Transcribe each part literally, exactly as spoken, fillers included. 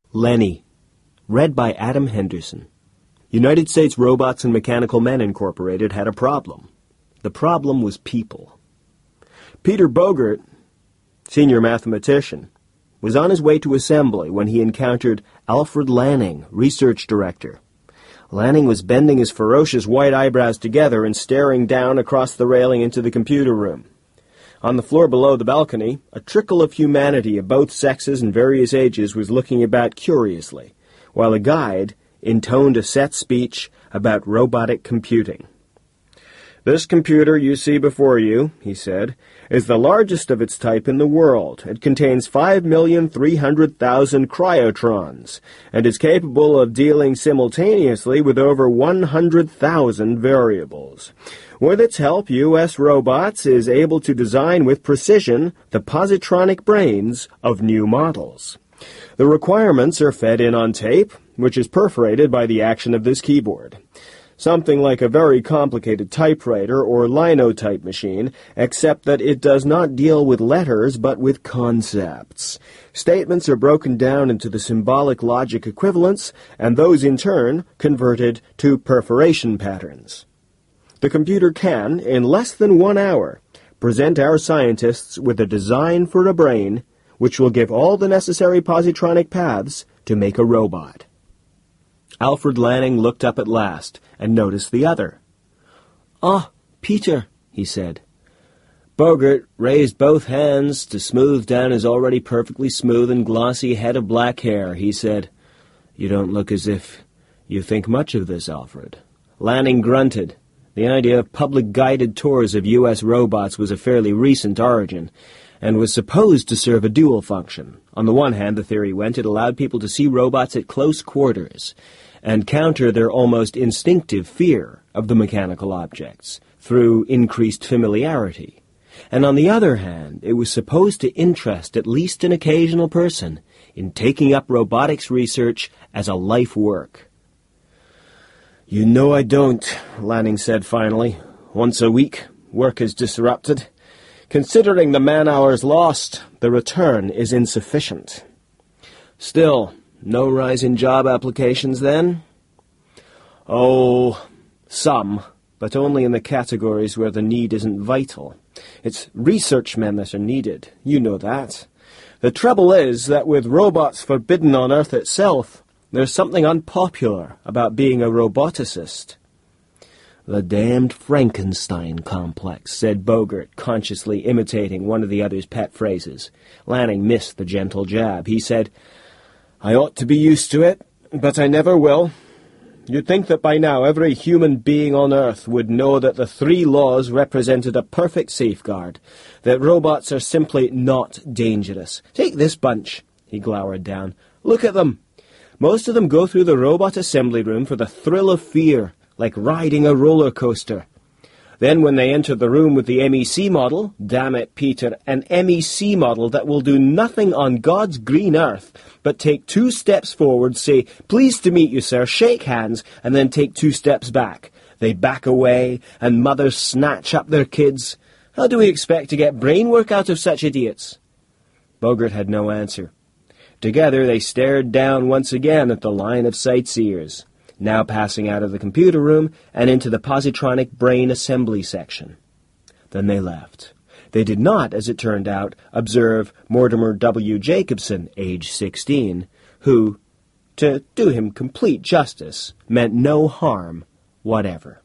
Lenny, read by Adam Henderson. United States Robots and Mechanical Men Incorporated had a problem. The problem was people. Peter Bogert, senior mathematician, was on his way to assembly when he encountered Alfred Lanning, research director. Lanning was bending his ferocious white eyebrows together and staring down across the railing into the computer room. On the floor below the balcony, a trickle of humanity of both sexes and various ages was looking about curiously, while a guide intoned a set speech about robotic computing. "This computer you see before you," he said, "is the largest of its type in the world. It contains five million three hundred thousand cryotrons, and is capable of dealing simultaneously with over one hundred thousand variables. With its help, U S Robots is able to design with precision the positronic brains of new models. The requirements are fed in on tape, which is perforated by the action of this keyboard. Something like a very complicated typewriter or linotype machine, except that it does not deal with letters but with concepts. Statements are broken down into the symbolic logic equivalents, and those in turn converted to perforation patterns. The computer can, in less than one hour, present our scientists with a design for a brain which will give all the necessary positronic paths to make a robot." Alfred Lanning looked up at last and noticed the other. "Ah, Peter," he said. Bogert raised both hands to smooth down his already perfectly smooth and glossy head of black hair. He said, "You don't look as if you think much of this, Alfred." Lanning grunted. The idea of public guided tours of U S robots was a fairly recent origin, and was supposed to serve a dual function. On the one hand, the theory went, it allowed people to see robots at close quarters and counter their almost instinctive fear of the mechanical objects through increased familiarity. And on the other hand, it was supposed to interest at least an occasional person in taking up robotics research as a life work. "You know I don't," Lanning said finally. "Once a week, work is disrupted. Considering the man-hours lost, the return is insufficient." "Still, no rise in job applications then?" "Oh, some, but only in the categories where the need isn't vital. It's research men that are needed. You know that. The trouble is that with robots forbidden on Earth itself, there's something unpopular about being a roboticist." "The damned Frankenstein complex," said Bogert, consciously imitating one of the other's pet phrases. Lanning missed the gentle jab. He said, "I ought to be used to it, but I never will. You'd think that by now every human being on Earth would know that the three laws represented a perfect safeguard, that robots are simply not dangerous. Take this bunch," he glowered down. "Look at them. Most of them go through the robot assembly room for the thrill of fear, like riding a roller coaster. Then when they enter the room with the M E C model, damn it, Peter, an M E C model that will do nothing on God's green earth but take two steps forward, say, 'Pleased to meet you, sir,' shake hands, and then take two steps back. They back away, and mothers snatch up their kids. How do we expect to get brain work out of such idiots?" Bogert had no answer. Together they stared down once again at the line of sightseers, now passing out of the computer room and into the positronic brain assembly section. Then they left. They did not, as it turned out, observe Mortimer W. Jacobson, age sixteen, who, to do him complete justice, meant no harm whatever.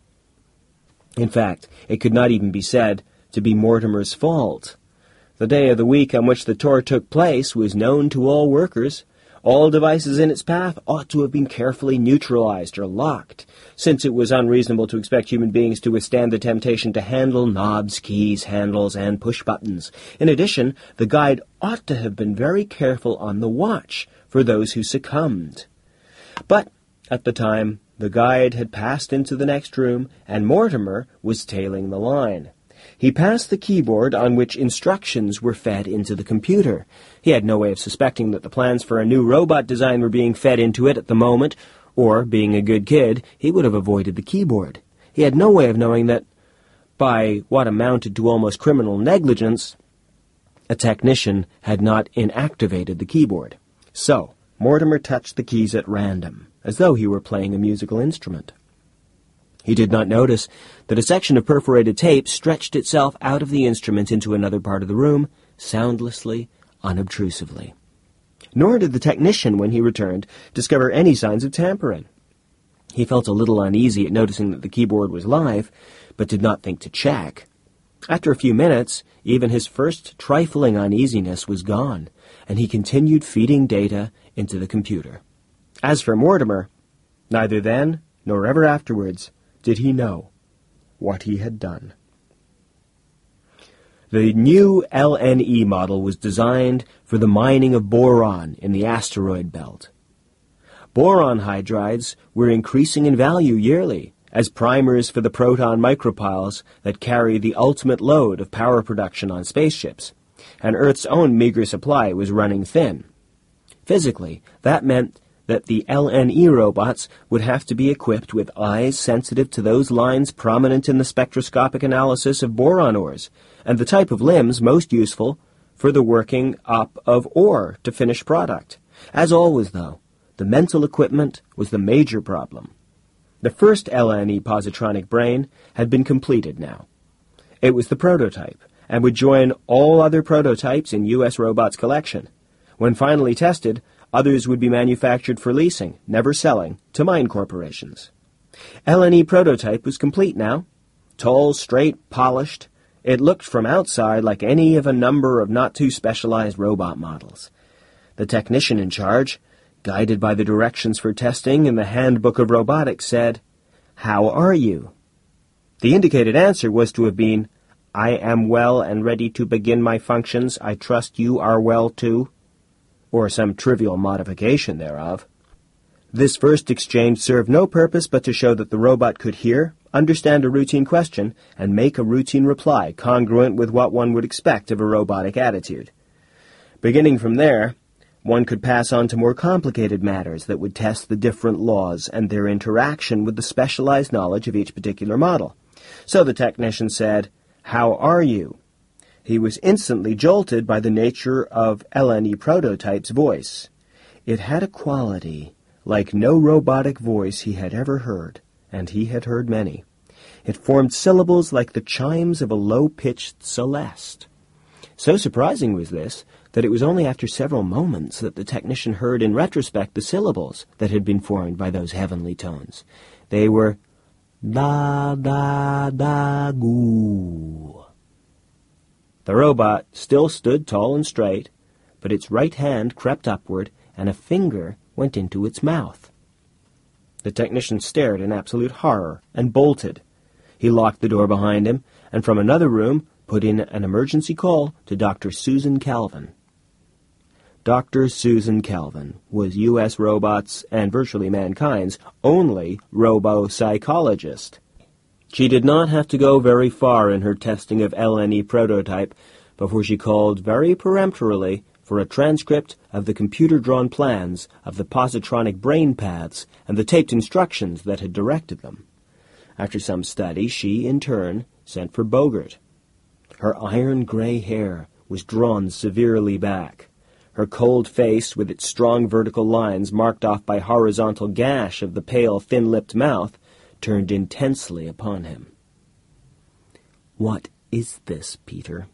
In fact, it could not even be said to be Mortimer's fault. The day of the week on which the tour took place was known to all workers. All devices in its path ought to have been carefully neutralized or locked, since it was unreasonable to expect human beings to withstand the temptation to handle knobs, keys, handles, and push buttons. In addition, the guide ought to have been very careful on the watch for those who succumbed. But at the time, the guide had passed into the next room, and Mortimer was tailing the line. He passed the keyboard on which instructions were fed into the computer. He had no way of suspecting that the plans for a new robot design were being fed into it at the moment, or, being a good kid, he would have avoided the keyboard. He had no way of knowing that, by what amounted to almost criminal negligence, a technician had not inactivated the keyboard. So, Mortimer touched the keys at random, as though he were playing a musical instrument. He did not notice that a section of perforated tape stretched itself out of the instrument into another part of the room, soundlessly, unobtrusively. Nor did the technician, when he returned, discover any signs of tampering. He felt a little uneasy at noticing that the keyboard was live, but did not think to check. After a few minutes, even his first trifling uneasiness was gone, and he continued feeding data into the computer. As for Mortimer, neither then nor ever afterwards did he know what he had done. The new L N E model was designed for the mining of boron in the asteroid belt. Boron hydrides were increasing in value yearly as primers for the proton micropiles that carry the ultimate load of power production on spaceships, and Earth's own meager supply was running thin. Physically, that meant that the L N E robots would have to be equipped with eyes sensitive to those lines prominent in the spectroscopic analysis of boron ores, and the type of limbs most useful for the working up of ore to finished product. As always, though, the mental equipment was the major problem. The first L N E positronic brain had been completed now. It was the prototype, and would join all other prototypes in U S Robot's collection. When finally tested, others would be manufactured for leasing, never selling, to mine corporations. L N E prototype was complete now. Tall, straight, polished, it looked from outside like any of a number of not-too-specialized robot models. The technician in charge, guided by the directions for testing in the Handbook of Robotics, said, "How are you?" The indicated answer was to have been, "I am well and ready to begin my functions. I trust you are well too," or some trivial modification thereof. This first exchange served no purpose but to show that the robot could hear, understand a routine question, and make a routine reply congruent with what one would expect of a robotic attitude. Beginning from there, one could pass on to more complicated matters that would test the different laws and their interaction with the specialized knowledge of each particular model. So the technician said, "How are you?" He was instantly jolted by the nature of L N E Prototype's voice. It had a quality like no robotic voice he had ever heard, and he had heard many. It formed syllables like the chimes of a low-pitched celeste. So surprising was this that it was only after several moments that the technician heard in retrospect the syllables that had been formed by those heavenly tones. They were da-da-da-goo. The robot still stood tall and straight, but its right hand crept upward and a finger went into its mouth. The technician stared in absolute horror and bolted. He locked the door behind him and from another room put in an emergency call to Doctor Susan Calvin. Doctor Susan Calvin was U S Robot's and virtually mankind's only robo-psychologist. She did not have to go very far in her testing of L N E Prototype before she called very peremptorily for a transcript of the computer-drawn plans of the positronic brain paths and the taped instructions that had directed them. After some study, she, in turn, sent for Bogert. Her iron-gray hair was drawn severely back. Her cold face, with its strong vertical lines marked off by horizontal gash of the pale, thin-lipped mouth, turned intensely upon him. "What is this, Peter?"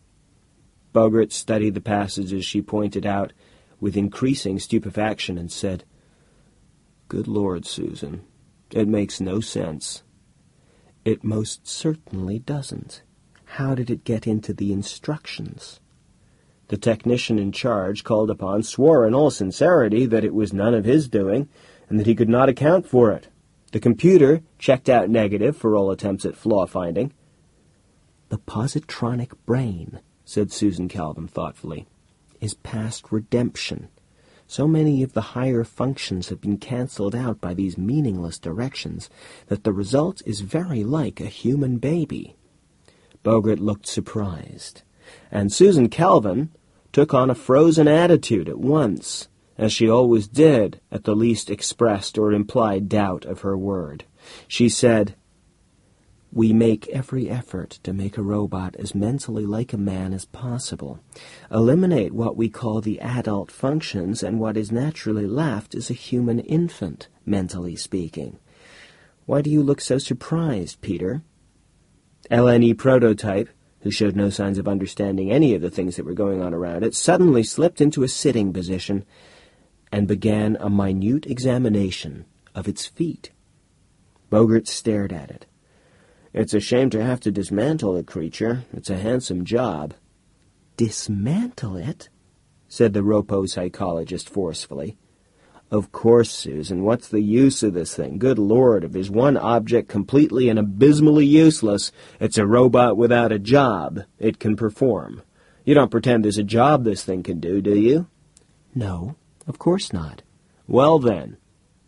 Bogert studied the passages she pointed out with increasing stupefaction and said, "Good Lord, Susan, it makes no sense." "It most certainly doesn't. How did it get into the instructions?" The technician in charge, called upon, swore in all sincerity that it was none of his doing and that he could not account for it. The computer checked out negative for all attempts at flaw-finding. "The positronic brain," said Susan Calvin thoughtfully, "is past redemption. So many of the higher functions have been cancelled out by these meaningless directions that the result is very like a human baby." Bogert looked surprised, and Susan Calvin took on a frozen attitude at once, as she always did at the least expressed or implied doubt of her word. She said, We make every effort to make a robot as mentally like a man as possible. Eliminate what we call the adult functions, and what is naturally left is a human infant, mentally speaking. Why do you look so surprised, Peter? L N E Prototype, who showed no signs of understanding any of the things that were going on around it, suddenly slipped into a sitting position and began a minute examination of its feet. Bogert stared at it. It's a shame to have to dismantle the creature. It's a handsome job. Dismantle it? Said the robo-psychologist forcefully. Of course, Susan. What's the use of this thing? Good Lord, if there's one object completely and abysmally useless, it's a robot without a job it can perform. You don't pretend there's a job this thing can do, do you? No, of course not. Well, then,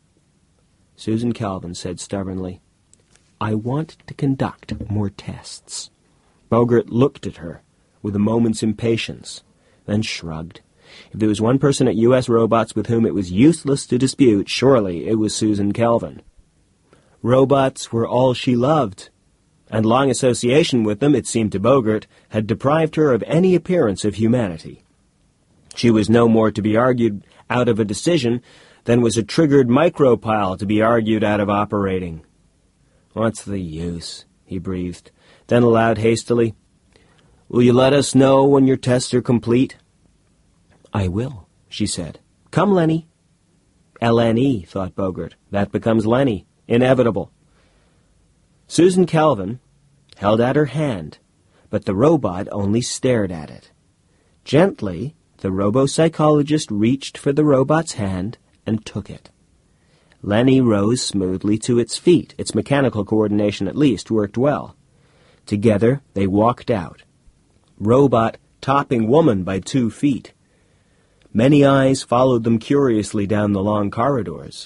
Susan Calvin said stubbornly, I want to conduct more tests. Bogert looked at her with a moment's impatience, then shrugged. If there was one person at U S Robots with whom it was useless to dispute, surely it was Susan Calvin. Robots were all she loved, and long association with them, it seemed to Bogert, had deprived her of any appearance of humanity. She was no more to be argued out of a decision than was a triggered micropile to be argued out of operating. What's the use? He breathed, then aloud hastily, Will you let us know when your tests are complete? I will, she said. Come, Lenny. L N E, thought Bogert. That becomes Lenny. Inevitable. Susan Calvin held out her hand, but the robot only stared at it. Gently, the robo-psychologist reached for the robot's hand and took it. Lenny rose smoothly to its feet. Its mechanical coordination, at least, worked well. Together, they walked out. Robot topping woman by two feet. Many eyes followed them curiously down the long corridors.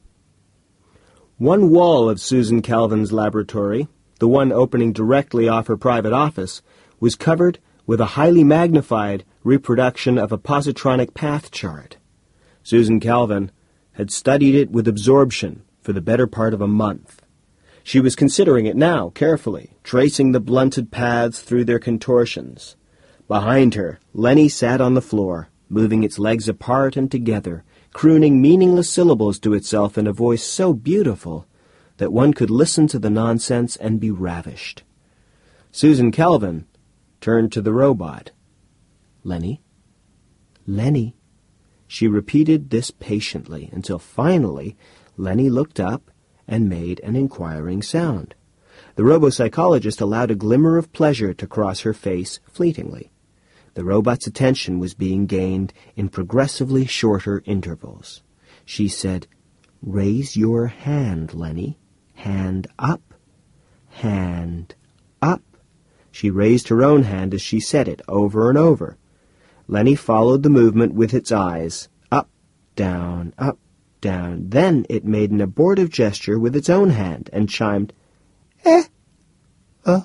One wall of Susan Calvin's laboratory, the one opening directly off her private office, was covered with a highly magnified reproduction of a positronic path chart. Susan Calvin had studied it with absorption for the better part of a month. She was considering it now, carefully, tracing the blunted paths through their contortions. Behind her, Lenny sat on the floor, moving its legs apart and together, crooning meaningless syllables to itself in a voice so beautiful that one could listen to the nonsense and be ravished. Susan Calvin turned to the robot. Lenny? Lenny? She repeated this patiently until finally Lenny looked up and made an inquiring sound. The robo-psychologist allowed a glimmer of pleasure to cross her face fleetingly. The robot's attention was being gained in progressively shorter intervals. She said, Raise your hand, Lenny. Hand up. Hand up. She raised her own hand as she said it over and over. Lenny followed the movement with its eyes. Up, down, up, down. Then it made an abortive gesture with its own hand and chimed, Eh, uh.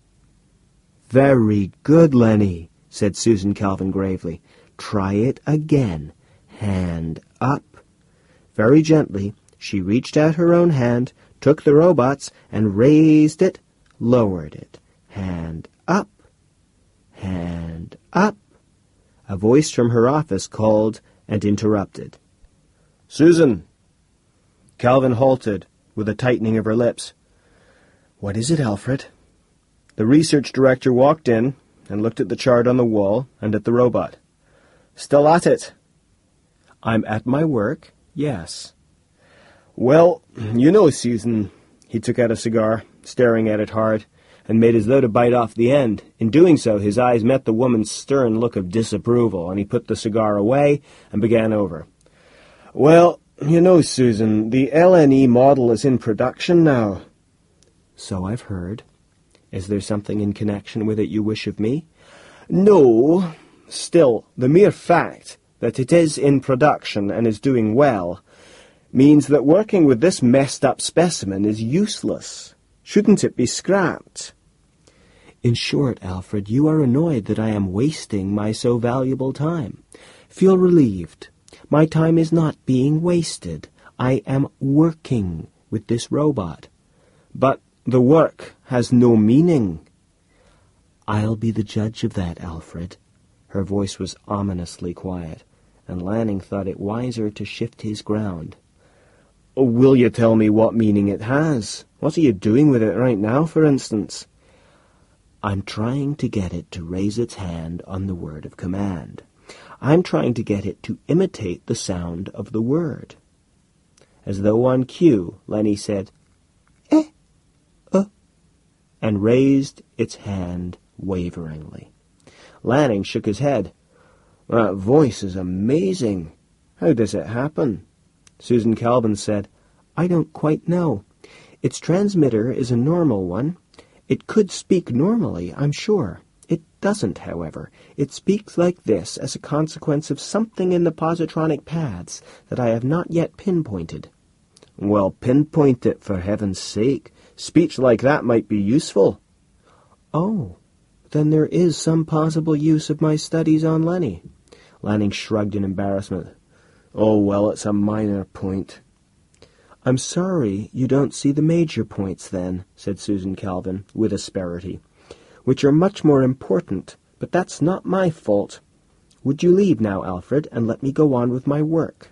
Very good, Lenny, said Susan Calvin gravely. Try it again. Hand up. Very gently, she reached out her own hand, took the robot's, and raised it, lowered it. Hand up. Hand up. A voice from her office called and interrupted. Susan! Calvin halted, with a tightening of her lips. What is it, Alfred? The research director walked in and looked at the chart on the wall and at the robot. Still at it? I'm at my work, yes. Well, you know, Susan, he took out a cigar, staring at it hard, and made as though to bite off the end. In doing so, his eyes met the woman's stern look of disapproval, and he put the cigar away and began over. Well, you know, Susan, the L N E model is in production now. So I've heard. Is there something in connection with it you wish of me? No. Still, the mere fact that it is in production and is doing well means that working with this messed-up specimen is useless. Shouldn't it be scrapped? In short, Alfred, you are annoyed that I am wasting my so valuable time. Feel relieved. My time is not being wasted. I am working with this robot. But The work has no meaning. I'll be the judge of that, Alfred. Her voice was ominously quiet, and Lanning thought it wiser to shift his ground. Oh, will you tell me what meaning it has? What are you doing with it right now, for instance? I'm trying to get it to raise its hand on the word of command. I'm trying to get it to imitate the sound of the word. As though on cue, Lenny said, eh, uh, and raised its hand waveringly. Lanning shook his head. That voice is amazing. How does it happen? Susan Calvin said, I don't quite know. Its transmitter is a normal one. It could speak normally, I'm sure. It doesn't, however. It speaks like this as a consequence of something in the positronic paths that I have not yet pinpointed. Well, pinpoint it, for heaven's sake. Speech like that might be useful. Oh, then there is some possible use of my studies on Lenny. Lanning shrugged in embarrassment. Oh, well, it's a minor point. I'm sorry you don't see the major points, then, said Susan Calvin, with asperity, which are much more important, but that's not my fault. Would you leave now, Alfred, and let me go on with my work?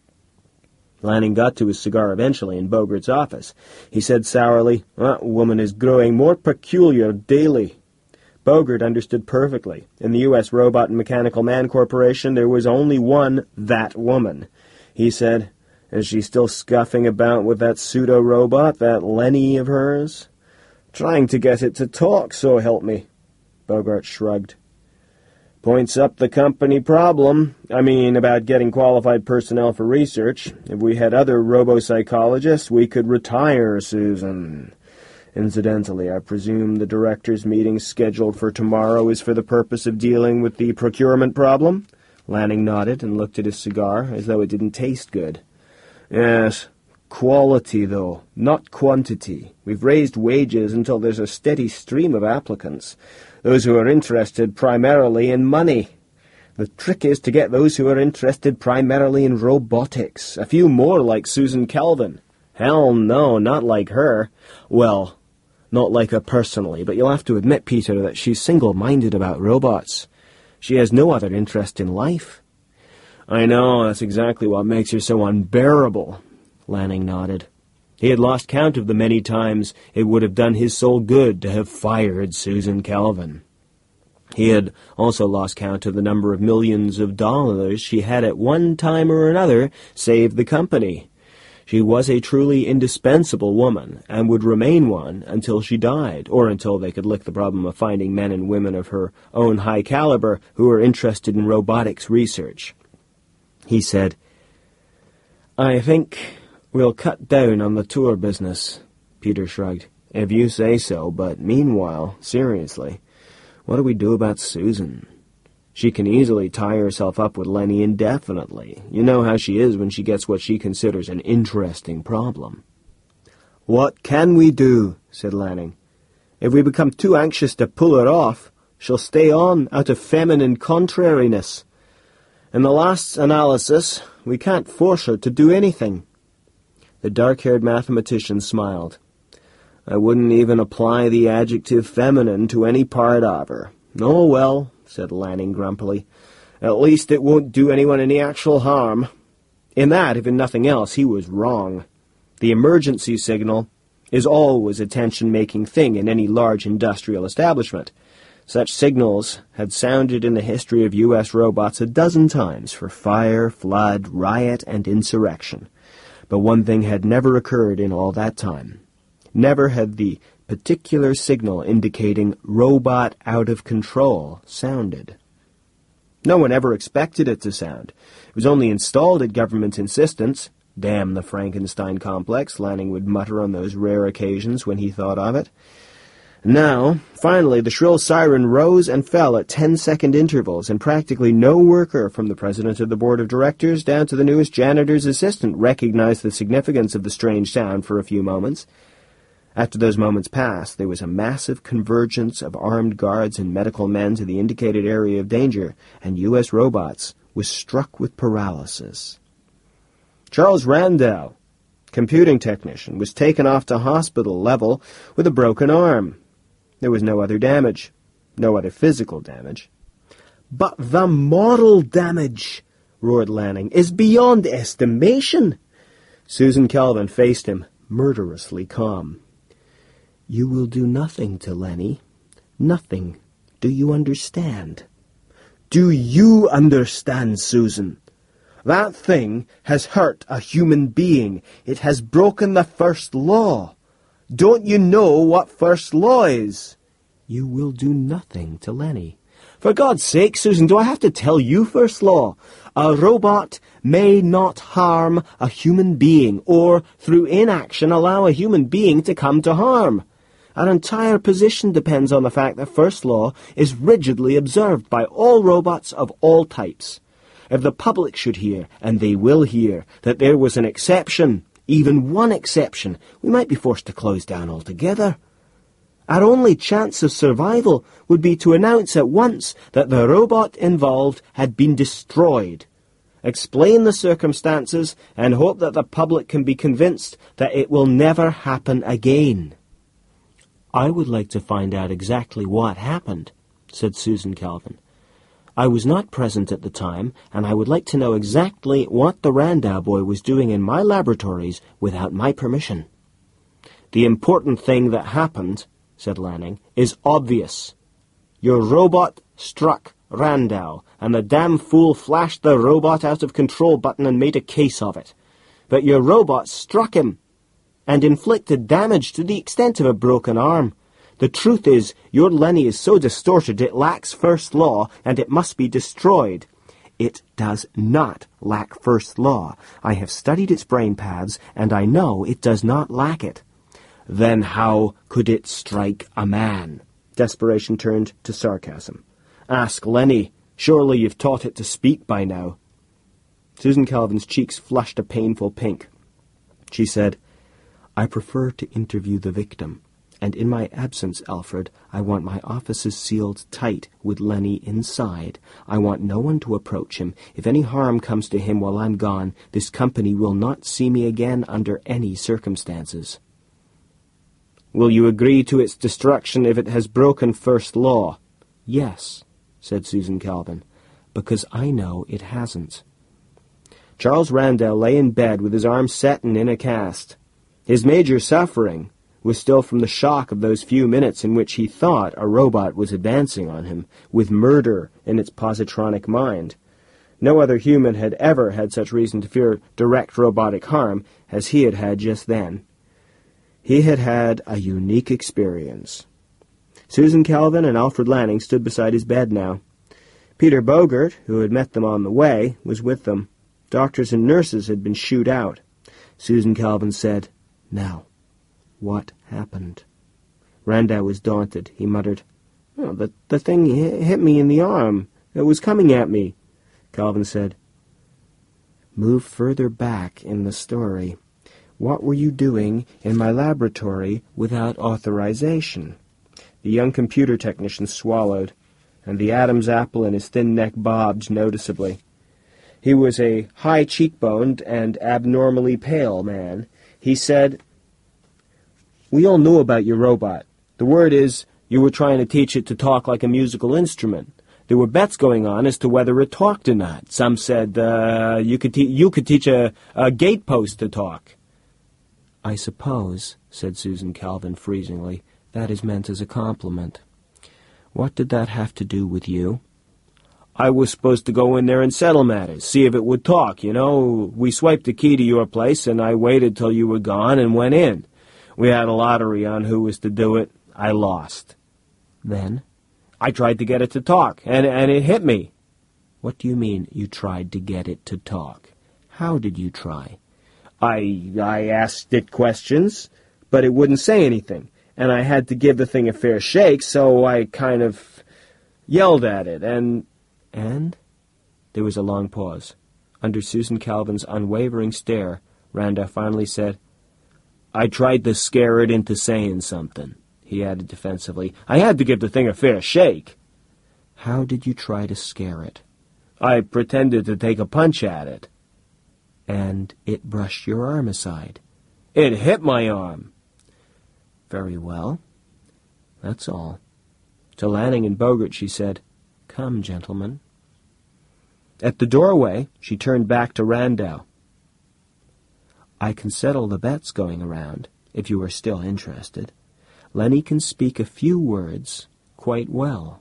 Lanning got to his cigar eventually in Bogart's office. He said sourly, That woman is growing more peculiar daily. Bogart understood perfectly. In the U S Robot and Mechanical Man Corporation, there was only one that woman. He said, Is she still scuffing about with that pseudo-robot, that Lenny of hers? Trying to get it to talk, so help me. Bogart shrugged. Points up the company problem. I mean, about getting qualified personnel for research. If we had other robo-psychologists, we could retire, Susan. Incidentally, I presume the directors' meeting scheduled for tomorrow is for the purpose of dealing with the procurement problem? Lanning nodded and looked at his cigar, as though it didn't taste good. Yes, quality, though, not quantity. We've raised wages until there's a steady stream of applicants. Those who are interested primarily in money. The trick is to get those who are interested primarily in robotics. A few more like Susan Calvin. Hell no, not like her. Well, not like her personally, but you'll have to admit, Peter, that she's single-minded about robots. She has no other interest in life. I know, that's exactly what makes her so unbearable. Lanning nodded. He had lost count of the many times it would have done his soul good to have fired Susan Calvin. He had also lost count of the number of millions of dollars she had at one time or another saved the company. She was a truly indispensable woman, and would remain one until she died, or until they could lick the problem of finding men and women of her own high caliber who were interested in robotics research. He said, I think we'll cut down on the tour business. Peter shrugged. If you say so, but meanwhile, seriously, what do we do about Susan? She can easily tie herself up with Lenny indefinitely. You know how she is when she gets what she considers an interesting problem. What can we do? Said Lanning. If we become too anxious to pull her off, she'll stay on out of feminine contrariness. In the last analysis, we can't force her to do anything. The dark-haired mathematician smiled. I wouldn't even apply the adjective feminine to any part of her. Oh, well, said Lanning grumpily. At least it won't do anyone any actual harm. In that, if in nothing else, he was wrong. The emergency signal is always a tension-making thing in any large industrial establishment. Such signals had sounded in the history of U S robots a dozen times for fire, flood, riot, and insurrection. But one thing had never occurred in all that time. Never had the particular signal indicating robot out of control sounded. No one ever expected it to sound. It was only installed at government insistence. Damn the Frankenstein complex, Lanning would mutter on those rare occasions when he thought of it. Now, finally, the shrill siren rose and fell at ten-second intervals, and practically no worker, from the president of the board of directors down to the newest janitor's assistant, recognized the significance of the strange sound for a few moments. After those moments passed, there was a massive convergence of armed guards and medical men to the indicated area of danger, and U S robots was struck with paralysis. Charles Randall, computing technician, was taken off to hospital level with a broken arm. There was no other damage, no other physical damage. "But the moral damage," roared Lanning, "is beyond estimation." Susan Calvin faced him, murderously calm. "You will do nothing to Lenny. Nothing. Do you understand?" "Do you understand, Susan? That thing has hurt a human being. It has broken the first law. Don't you know what first law is?" "You will do nothing to Lenny." "For God's sake, Susan, do I have to tell you first law? A robot may not harm a human being, or, through inaction, allow a human being to come to harm. Our entire position depends on the fact that first law is rigidly observed by all robots of all types. If the public should hear, and they will hear, that there was an exception, even one exception, we might be forced to close down altogether. Our only chance of survival would be to announce at once that the robot involved had been destroyed, explain the circumstances, and hope that the public can be convinced that it will never happen again." "I would like to find out exactly what happened," said Susan Calvin. "I was not present at the time, and I would like to know exactly what the Randall boy was doing in my laboratories without my permission." "The important thing that happened," said Lanning, "is obvious. Your robot struck Randall, and the damn fool flashed the robot out of control button and made a case of it. But your robot struck him and inflicted damage to the extent of a broken arm. The truth is, your Lenny is so distorted it lacks first law, and it must be destroyed." "It does not lack first law. I have studied its brain paths, and I know it does not lack it." "Then how could it strike a man?" Desperation turned to sarcasm. "Ask Lenny. Surely you've taught it to speak by now." Susan Calvin's cheeks flushed a painful pink. She said, "I prefer to interview the victim, and in my absence, Alfred, I want my offices sealed tight with Lenny inside. I want no one to approach him. If any harm comes to him while I'm gone, this company will not see me again under any circumstances." "Will you agree to its destruction if it has broken first law?" "Yes," said Susan Calvin, "because I know it hasn't." Charles Randall lay in bed with his arm set and in a cast. His major suffering was still from the shock of those few minutes in which he thought a robot was advancing on him, with murder in its positronic mind. No other human had ever had such reason to fear direct robotic harm as he had had just then. He had had a unique experience. Susan Calvin and Alfred Lanning stood beside his bed now. Peter Bogert, who had met them on the way, was with them. Doctors and nurses had been shooed out. Susan Calvin said, "Now, what happened?" Randall was daunted. He muttered, "Oh, the, the thing hit me in the arm. It was coming at me." Calvin said, "Move further back in the story. What were you doing in my laboratory without authorization?" The young computer technician swallowed, and the Adam's apple in his thin neck bobbed noticeably. He was a high-cheekboned and abnormally pale man. He said, "We all know about your robot. The word is you were trying to teach it to talk like a musical instrument. There were bets going on as to whether it talked or not. Some said uh, you could te- you could teach a, a gatepost to talk." "I suppose," said Susan Calvin freezingly, "that is meant as a compliment. What did that have to do with you?" "I was supposed to go in there and settle matters, see if it would talk, you know. We swiped the key to your place, and I waited till you were gone and went in. We had a lottery on who was to do it. I lost." "Then?" "I tried to get it to talk, and, and it hit me." "What do you mean, you tried to get it to talk? How did you try?" I I asked it questions, but it wouldn't say anything, and I had to give the thing a fair shake, so I kind of yelled at it, and... "And?" There was a long pause. Under Susan Calvin's unwavering stare, Randall finally said, "I tried to scare it into saying something," he added defensively. "I had to give the thing a fair shake." "How did you try to scare it?" "I pretended to take a punch at it." "And it brushed your arm aside." It hit my arm. Very well. That's all. To Lanning and Bogert she said, Come, gentlemen. At the doorway, she turned back to Randall. I can settle the bets going around, if you are still interested. Lenny can speak a few words quite well.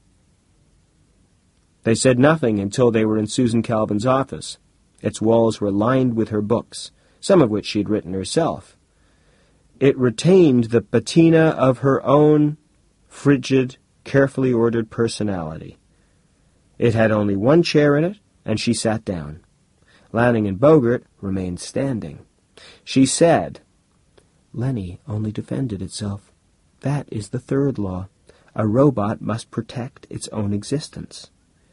They said nothing until they were in Susan Calvin's office. Its walls were lined with her books, some of which she had written herself. It retained the patina of her own frigid, carefully ordered personality. It had only one chair in it, and she sat down. Lanning and Bogert remained standing. She said, Lenny only defended itself. That is the third law. A robot must protect its own existence.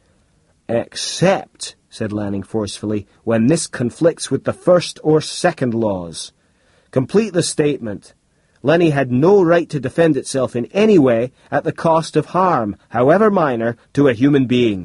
Except, said Lanning forcefully, when this conflicts with the first or second laws. Complete the statement. Lenny had no right to defend itself in any way at the cost of harm, however minor, to a human being.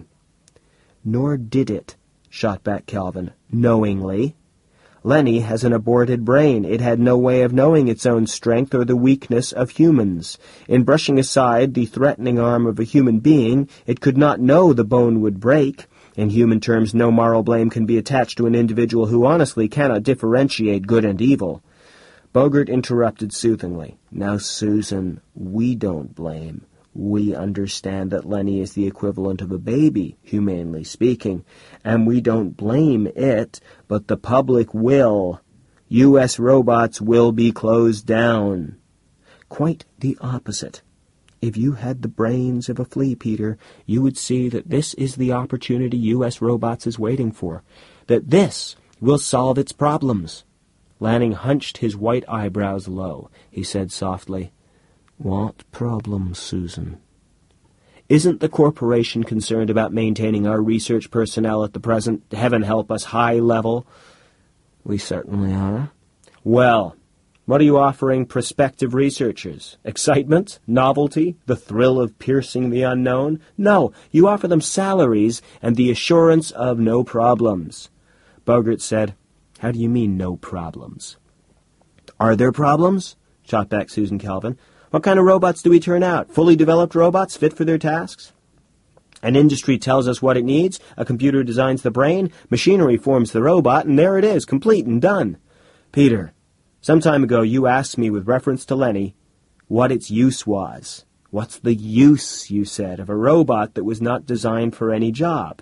Nor did it, shot back Calvin, knowingly. Lenny has an aborted brain. It had no way of knowing its own strength or the weakness of humans. In brushing aside the threatening arm of a human being, it could not know the bone would break. In human terms, no moral blame can be attached to an individual who honestly cannot differentiate good and evil. Bogert interrupted soothingly. Now, Susan, we don't blame. We understand that Lenny is the equivalent of a baby, humanely speaking, and we don't blame it, but the public will. U S robots will be closed down. Quite the opposite. If you had the brains of a flea, Peter, you would see that this is the opportunity U S robots is waiting for, that this will solve its problems. Lanning hunched his white eyebrows low. He said softly, What problems, Susan? Isn't the corporation concerned about maintaining our research personnel at the present, heaven help us, high level? We certainly are. Well, what are you offering prospective researchers? Excitement? Novelty? The thrill of piercing the unknown? No, you offer them salaries and the assurance of no problems. Bogert said, How do you mean, no problems? Are there problems? Shot back Susan Calvin. What kind of robots do we turn out? Fully developed robots fit for their tasks? An industry tells us what it needs, a computer designs the brain, machinery forms the robot, and there it is, complete and done. Peter, some time ago you asked me with reference to Lenny what its use was. What's the use, you said, of a robot that was not designed for any job?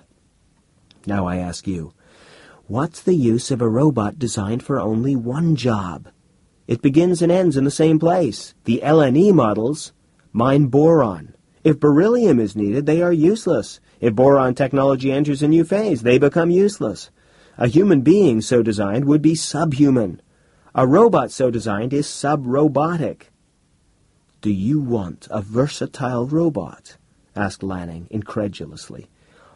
Now I ask you, what's the use of a robot designed for only one job? It begins and ends in the same place. The L N E models mine boron. If beryllium is needed, they are useless. If boron technology enters a new phase, they become useless. A human being so designed would be subhuman. A robot so designed is sub-robotic. Do you want a versatile robot? Asked Lanning incredulously.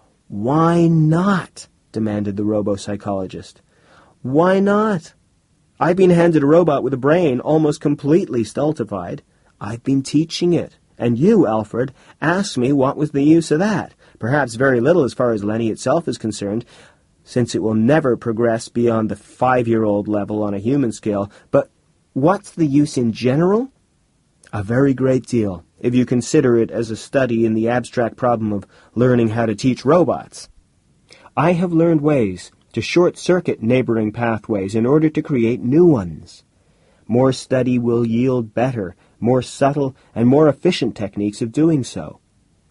Why not? Demanded the robo-psychologist. Why not? I've been handed a robot with a brain almost completely stultified. I've been teaching it. And you, Alfred, asked me what was the use of that. Perhaps very little as far as Lenny itself is concerned, since it will never progress beyond the five-year-old level on a human scale. But what's the use in general? A very great deal, if you consider it as a study in the abstract problem of learning how to teach robots. I have learned ways to short-circuit neighboring pathways in order to create new ones. More study will yield better, more subtle, and more efficient techniques of doing so.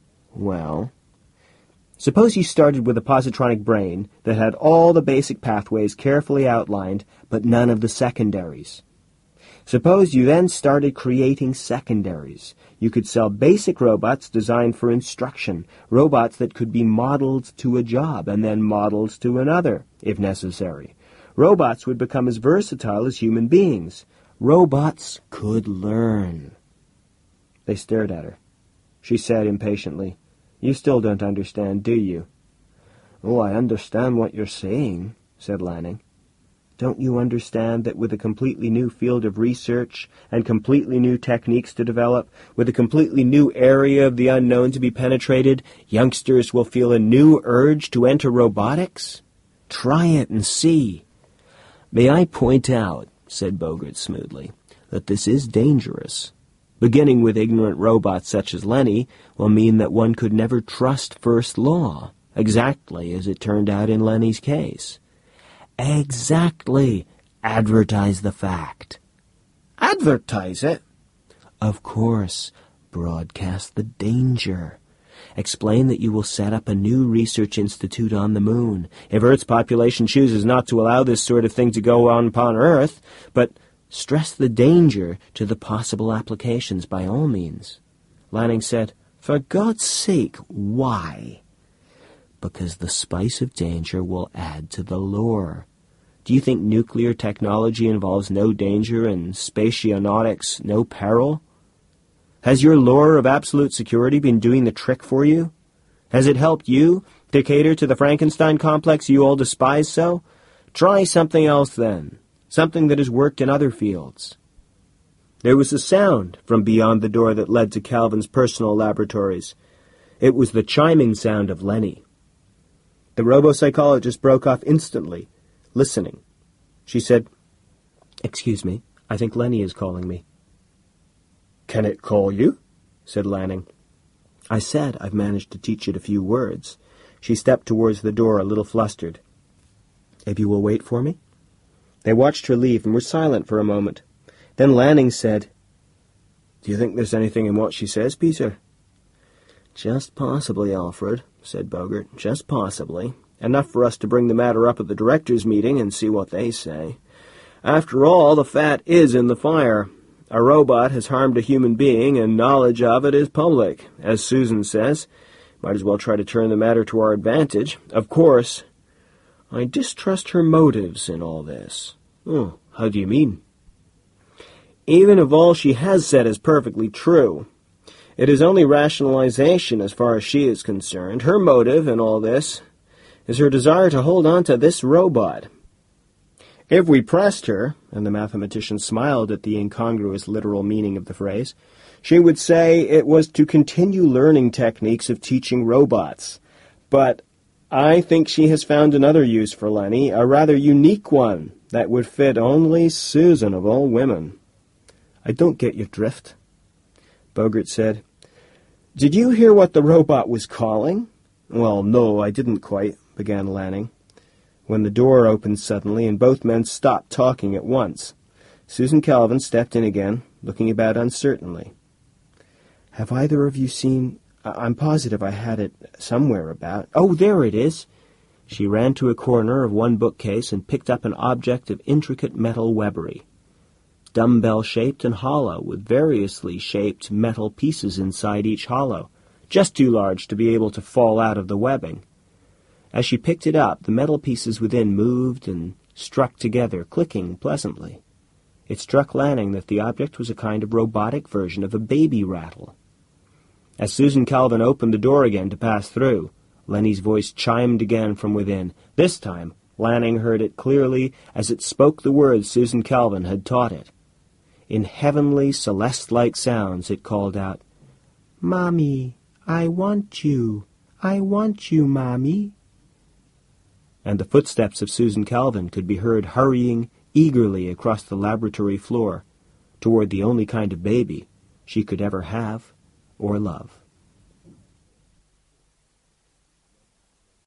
Well, suppose you started with a positronic brain that had all the basic pathways carefully outlined, but none of the secondaries. Suppose you then started creating secondaries. You could sell basic robots designed for instruction, robots that could be modeled to a job and then modeled to another, if necessary. Robots would become as versatile as human beings. Robots could learn. They stared at her. She said impatiently, You still don't understand, do you? Oh, I understand what you're saying, said Lanning. Don't you understand that with a completely new field of research and completely new techniques to develop, with a completely new area of the unknown to be penetrated, youngsters will feel a new urge to enter robotics? Try it and see. May I point out said Bogert smoothly, that this is dangerous. Beginning with ignorant robots such as Lenny will mean that one could never trust first law, exactly as it turned out in Lenny's case. Exactly. Advertise the fact. Advertise it? Of course. Broadcast the danger. Explain that you will set up a new research institute on the moon, if Earth's population chooses not to allow this sort of thing to go on upon Earth, but stress the danger to the possible applications by all means. Lanning said, For God's sake, why? Because the spice of danger will add to the lure. Do you think nuclear technology involves no danger and spaceonautics no peril? Has your lure of absolute security been doing the trick for you? Has it helped you to cater to the Frankenstein complex you all despise so? Try something else then, something that has worked in other fields. There was a sound from beyond the door that led to Calvin's personal laboratories. It was the chiming sound of Lenny. The robo-psychologist broke off instantly, listening. She said, Excuse me, I think Lenny is calling me. Can it call you? Said Lanning. I said I've managed to teach it a few words. She stepped towards the door a little flustered. If you will wait for me? They watched her leave and were silent for a moment. Then Lanning said, Do you think there's anything in what she says, Peter? Just possibly, Alfred, said Bogert. Just possibly. Enough for us to bring the matter up at the directors' meeting and see what they say. After all, the fat is in the fire. A robot has harmed a human being, and knowledge of it is public, as Susan says. Might as well try to turn the matter to our advantage. Of course, I distrust her motives in all this. Oh, how do you mean? Even if all she has said is perfectly true, it is only rationalization as far as she is concerned. Her motive in all this is her desire to hold on to this robot. If we pressed her, and the mathematician smiled at the incongruous literal meaning of the phrase, she would say it was to continue learning techniques of teaching robots. But I think she has found another use for Lenny, a rather unique one that would fit only Susan of all women. I don't get your drift. Bogert said, Did you hear what the robot was calling? Well, no, I didn't quite, began Lanning, when the door opened suddenly and both men stopped talking at once. Susan Calvin stepped in again, looking about uncertainly. Have either of you seen... I'm positive I had it somewhere about... Oh, there it is! She ran to a corner of one bookcase and picked up an object of intricate metal weaponry, dumbbell-shaped and hollow, with variously shaped metal pieces inside each hollow, just too large to be able to fall out of the webbing. As she picked it up, the metal pieces within moved and struck together, clicking pleasantly. It struck Lanning that the object was a kind of robotic version of a baby rattle. As Susan Calvin opened the door again to pass through, Lenny's voice chimed again from within. This time, Lanning heard it clearly as it spoke the words Susan Calvin had taught it. In heavenly, celeste-like sounds, it called out, Mommy, I want you. I want you, Mommy. And the footsteps of Susan Calvin could be heard hurrying eagerly across the laboratory floor toward the only kind of baby she could ever have or love.